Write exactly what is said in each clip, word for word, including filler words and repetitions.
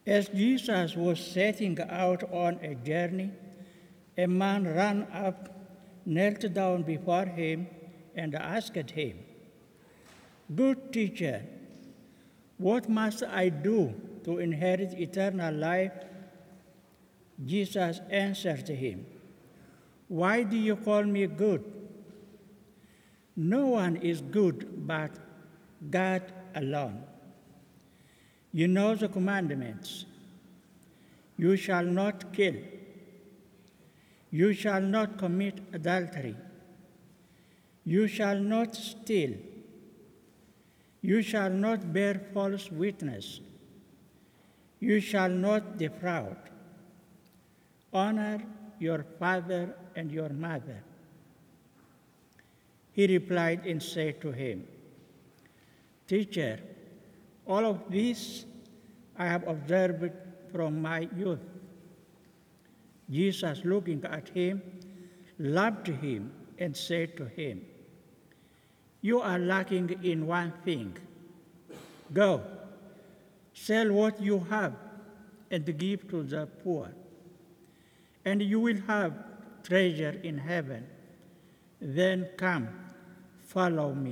As Jesus was setting out on a journey, a man ran up, knelt down before him, and asked him, "Good teacher, what must I do to inherit eternal life?" Jesus answered him, "Why do you call me good? No one is good but God alone. You know the commandments. You shall not kill. You shall not commit adultery. You shall not steal. You shall not bear false witness. You shall not defraud. Honor your father and your mother." He replied and said to him, "Teacher, all of this I have observed from my youth." Jesus, looking at him, loved him and said to him, "You are lacking in one thing. Go, sell what you have and give to the poor, and you will have treasure in heaven. Then come, follow me."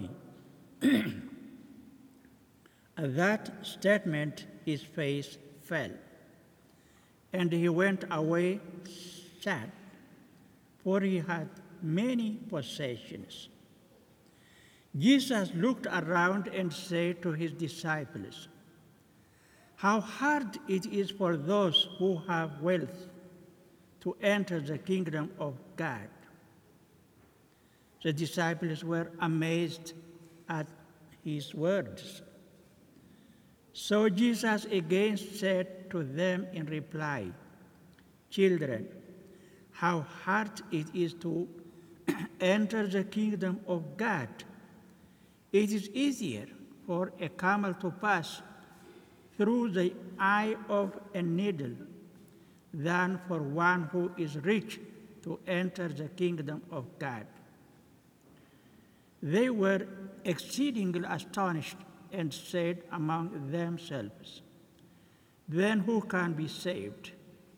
At that statement, his face fell, and he went away sad, for he had many possessions. Jesus looked around and said to his disciples, "How hard it is for those who have wealth to enter the kingdom of God." The disciples were amazed at his words. So Jesus again said to them in reply, "Children, how hard it is to enter the kingdom of God. It is easier for a camel to pass through the eye of a needle than for one who is rich to enter the kingdom of God." They were exceedingly astonished and said among themselves, "Then who can be saved?"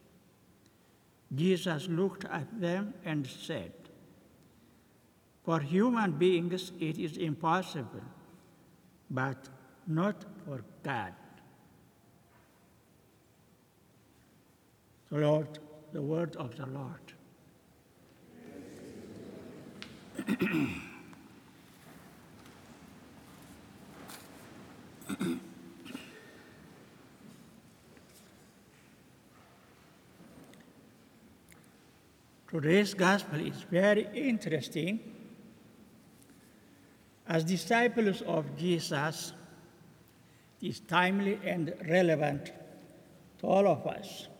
Jesus looked at them and said, "For human beings it is impossible, but not for God." The Lord, the word of the Lord. Today's gospel is very interesting. As disciples of Jesus, it is timely and relevant to all of us.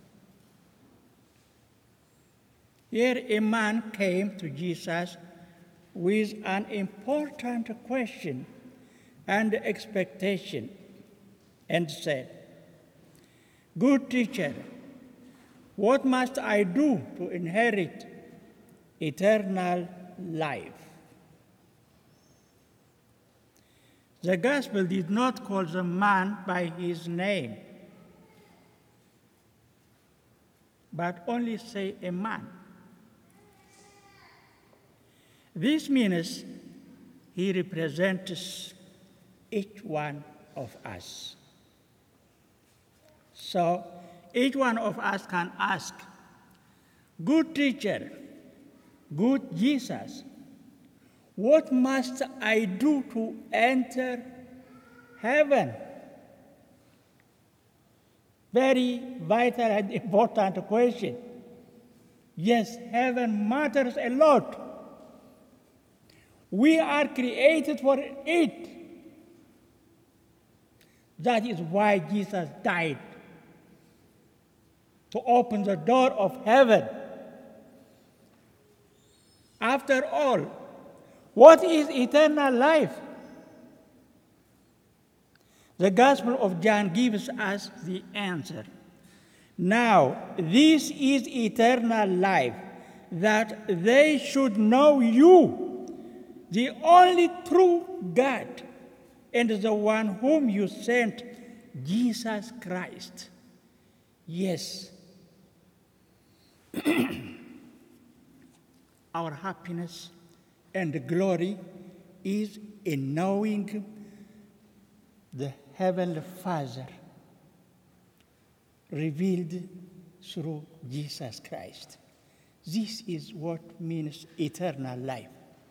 Here a man came to Jesus with an important question and expectation and said, "Good teacher, what must I do to inherit eternal life?" The gospel did not call the man by his name, but only say a man. This means he represents each one of us. So each one of us can ask, "Good teacher, good Jesus, what must I do to enter heaven?" Very vital and important question. Yes, heaven matters a lot. We are created for it. That is why Jesus died, to open the door of heaven. After all, what is eternal life? The Gospel of John gives us the answer. "Now, this is eternal life, that they should know you, the only true God, and the one whom you sent, Jesus Christ." Yes, our happiness and glory is in knowing the Heavenly Father revealed through Jesus Christ. This is what means eternal life.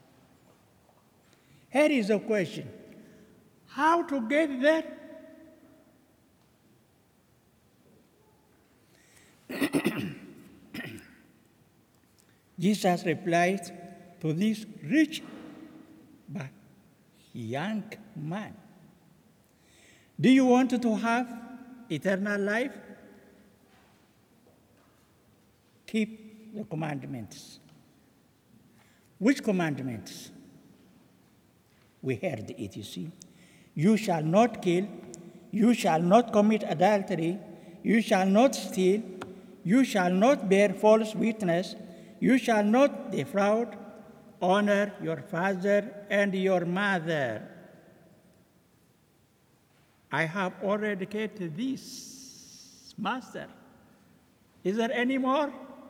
Here is a question: how to get there? Jesus replied to this rich but young man, do you want to have eternal life? Keep the commandments. Which commandments? We heard it, you see. You shall not kill, you shall not commit adultery, you shall not steal, you shall not bear false witness, you shall not defraud, honor your father and your mother. I have already kept this, Master. Is there any more?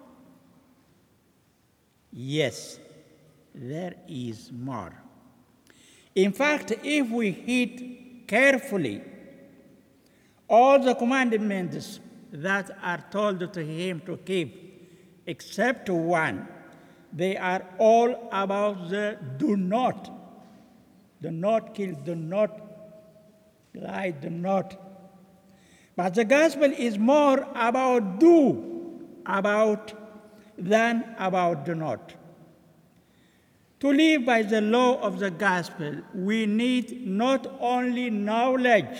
Yes, there is more. In fact, if we heed carefully all the commandments that are told to him to keep, except one, they are all about the do not. Do not kill, do not lie, do not. But the gospel is more about do, about than about do not. To live by the law of the gospel, we need not only knowledge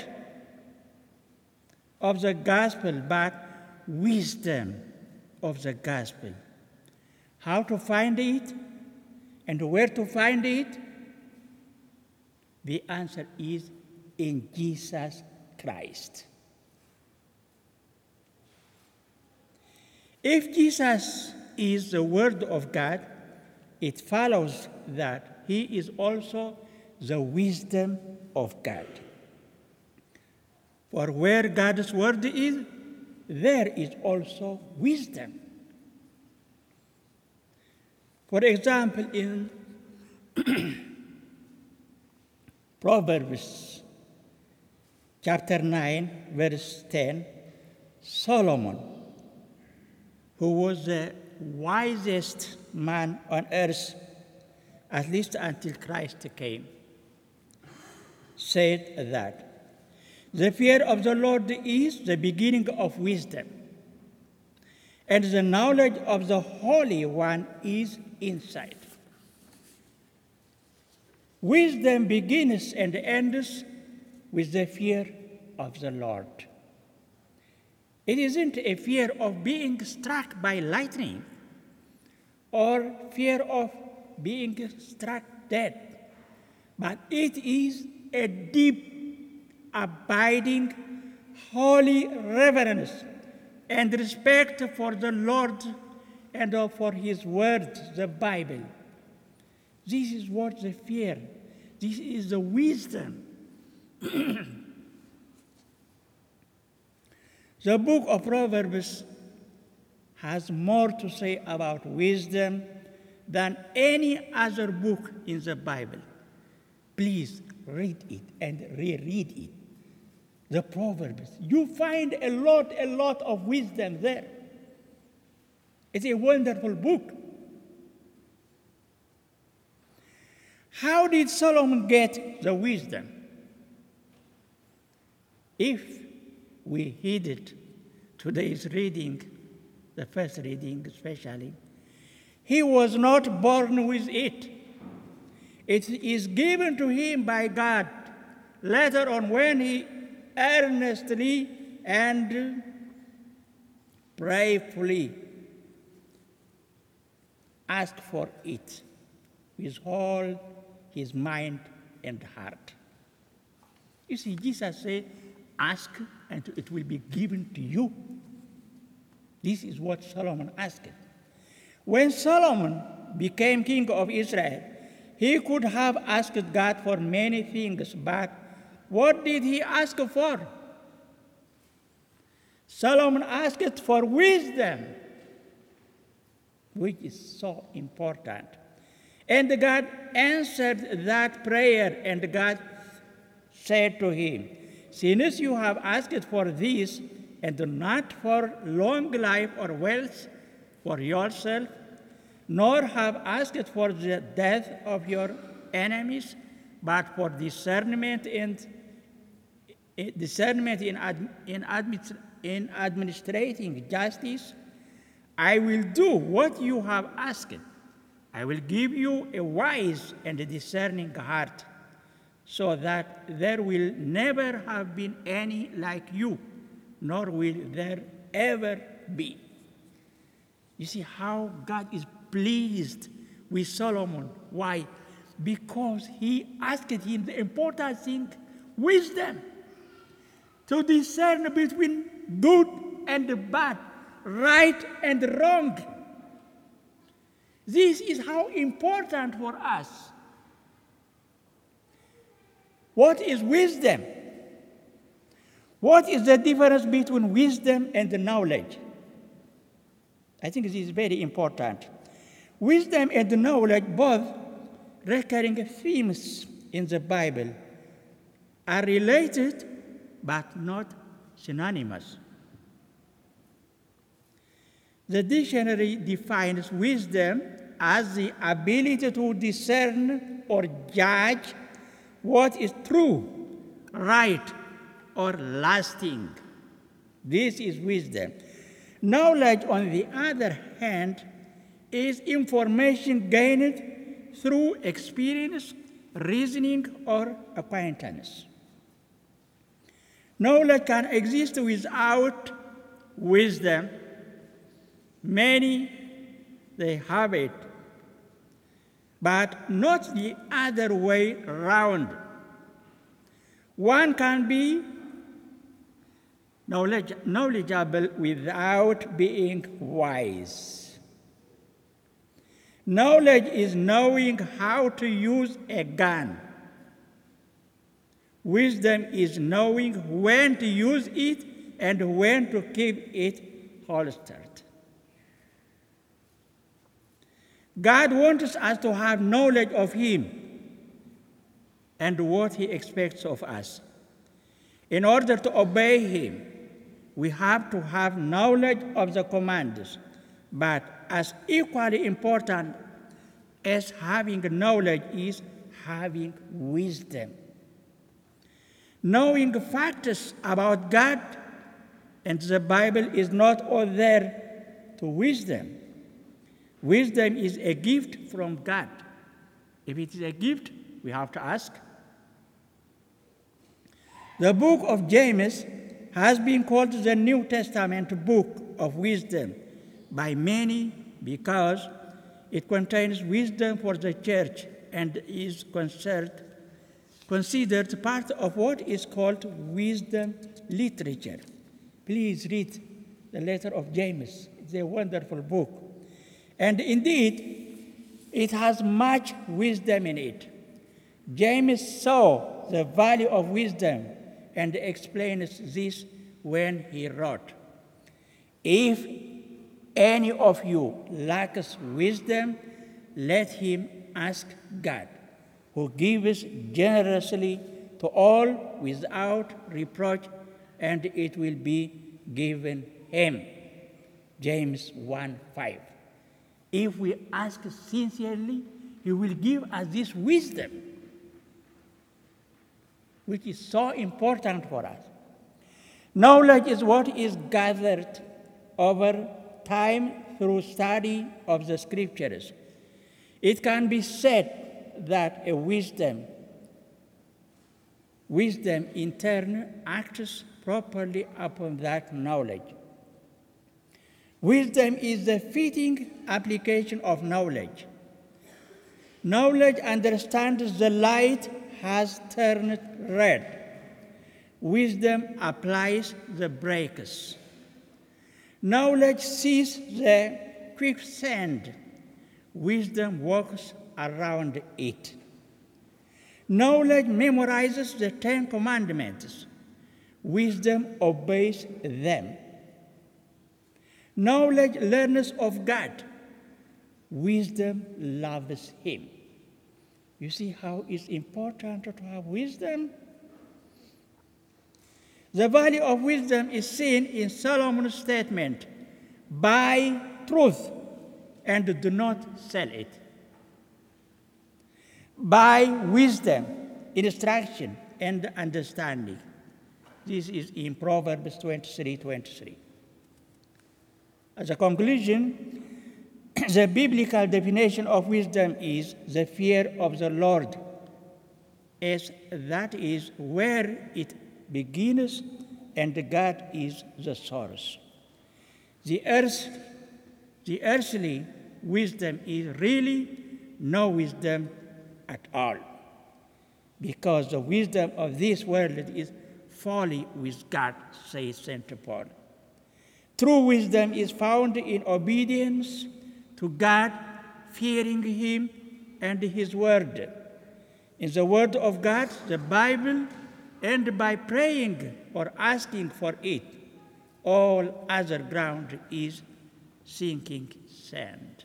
of the gospel, but wisdom of the gospel. How to find it and where to find it? The answer is in Jesus Christ. If Jesus is the Word of God, it follows that he is also the wisdom of God. For where God's Word is, there is also wisdom. For example, in Proverbs chapter nine, verse ten, Solomon, who was the wisest man on earth, at least until Christ came, said that the fear of the Lord is the beginning of wisdom, and the knowledge of the Holy One is insight. Wisdom begins and ends with the fear of the Lord. It isn't a fear of being struck by lightning or fear of being struck dead, but it is a deep, abiding, holy reverence and respect for the Lord and for his word, the Bible. This is what the fear, this is the wisdom. The book of Proverbs has more to say about wisdom than any other book in the Bible. Please read it and reread it. The Proverbs. You find a lot, a lot of wisdom there. It's a wonderful book. How did Solomon get the wisdom? If we heeded today's reading, the first reading especially, he was not born with it. It is given to him by God later on when he earnestly and prayerfully asked for it with all his mind and heart. You see, Jesus said, ask and it will be given to you. This is what Solomon asked. When Solomon became king of Israel, he could have asked God for many things, but what did he ask for? Solomon asked for wisdom, which is so important. And God answered that prayer, and God said to him, "Since you have asked for this, and not for long life or wealth for yourself, nor have asked for the death of your enemies, but for discernment and discernment in, ad, in, administ, in administrating justice, I will do what you have asked. I will give you a wise and a discerning heart, so that there will never have been any like you, nor will there ever be." You see how God is pleased with Solomon. Why? Because he asked him the important thing, wisdom, to discern between good and bad, right and wrong. This is how important for us. What is wisdom? What is the difference between wisdom and knowledge? I think this is very important. Wisdom and knowledge, both recurring themes in the Bible, are related but not synonymous. The dictionary defines wisdom as the ability to discern or judge what is true, right, or lasting. This is wisdom. Knowledge, on the other hand, is information gained through experience, reasoning, or acquaintance. Knowledge can exist without wisdom. Many, they have it, but not the other way around. One can be knowledge, knowledgeable without being wise. Knowledge is knowing how to use a gun. Wisdom is knowing when to use it and when to keep it holstered. God wants us to have knowledge of Him and what He expects of us. In order to obey Him, we have to have knowledge of the commands. But as equally important as having knowledge is having wisdom. Knowing facts about God and the Bible is not all there to wisdom. Wisdom is a gift from God. If it is a gift, we have to ask. The book of James has been called the New Testament book of wisdom by many because it contains wisdom for the church and is considered, considered part of what is called wisdom literature. Please read the letter of James. It's a wonderful book. And indeed, it has much wisdom in it. James saw the value of wisdom and explains this when he wrote, "If any of you lacks wisdom, let him ask God, who gives generously to all without reproach, and it will be given him." James one five. If we ask sincerely, He will give us this wisdom, which is so important for us. Knowledge is what is gathered over time through study of the Scriptures. It can be said that a wisdom, wisdom in turn acts properly upon that knowledge. Wisdom is the fitting application of knowledge. Knowledge understands the light has turned red. Wisdom applies the breakers. Knowledge sees the quicksand. Wisdom walks around it. Knowledge memorizes the Ten Commandments. Wisdom obeys them. Knowledge learns of God. Wisdom loves him. You see how it's important to have wisdom? The value of wisdom is seen in Solomon's statement, buy truth and do not sell it. Buy wisdom, instruction, and understanding. This is in Proverbs twenty-three twenty-three. As a conclusion, the biblical definition of wisdom is the fear of the Lord, as that is where it begins, and God is the source. The earth, the earthly wisdom is really no wisdom at all, because the wisdom of this world is folly with God, says Saint Paul. True wisdom is found in obedience to God, fearing him and his word. In the word of God, the Bible, and by praying or asking for it, all other ground is sinking sand.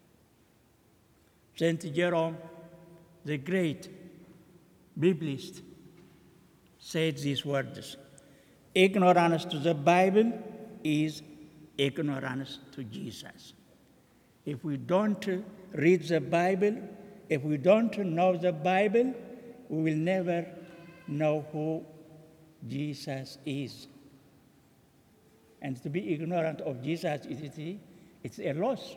Saint Jerome, the great Biblist, said these words: ignorance to the Bible is ignorance to Jesus. If we don't read the Bible, if we don't know the Bible, we will never know who Jesus is. And to be ignorant of Jesus, it's a loss.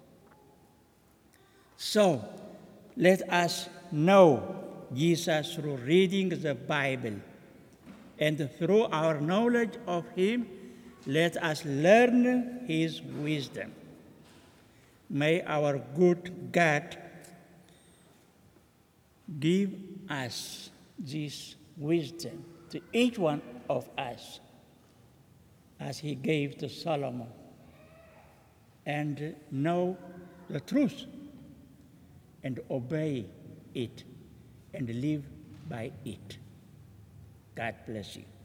So, let us know Jesus through reading the Bible. And through our knowledge of him, let us learn his wisdom. May our good God give us this wisdom to each one of us, as he gave to Solomon, and know the truth and obey it and live by it. God bless you.